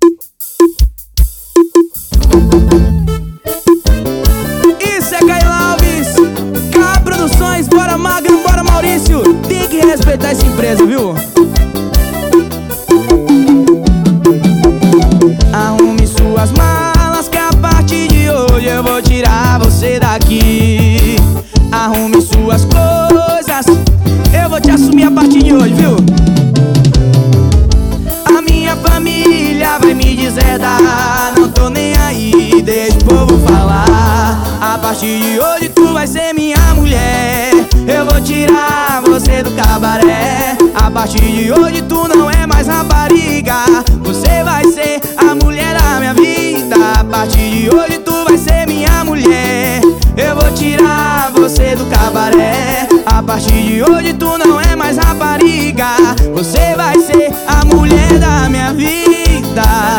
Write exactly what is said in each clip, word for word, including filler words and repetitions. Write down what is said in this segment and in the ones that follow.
Isso é Caio Alves, K Produções, bora Magno, bora Maurício. Tem que respeitar essa empresa, viu? Arrume suas malas que a partir de hoje eu vou tirar você daqui. Arrume suas coisas, eu vou te assumir a partir de hoje, viu? A minha família vai me deserdar, não tô nem aí, deixa o povo falar. A partir de hoje tu vai ser minha mulher, eu vou tirar você do cabaré. A partir de hoje tu não é mais rapariga, você vai ser a mulher da minha vida. A partir de hoje tu vai ser minha mulher, eu vou tirar você do cabaré. A partir de hoje tu não é mais rapariga, você vai ser a mulher da minha vida.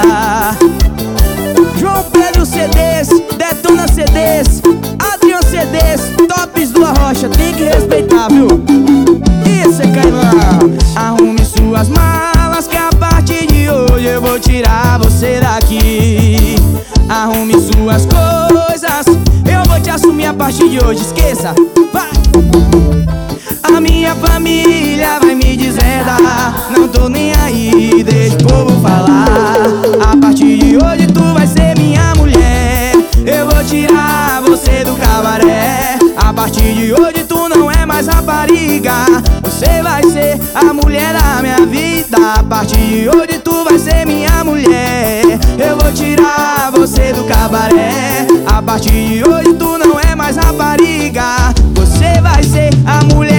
João Pedro C Ds, Detona C Ds, Adriano C Ds, Tops do Arrocha, tem que respeitar, viu? Isso é Cailão. Arrume suas malas que a partir de hoje eu vou tirar você daqui. Arrume suas coisas, eu vou te assumir a partir de hoje, esqueça, vai! A minha família vai me deserdar, não tô nem aí, deixa o povo falar. A partir de hoje tu vai ser minha mulher, eu vou tirar você do cabaré. A partir de hoje tu não é mais rapariga, você vai ser a mulher da minha vida. A partir de hoje tu vai ser minha mulher, eu vou tirar você do cabaré. A partir de hoje tu não é mais rapariga, você vai ser a mulher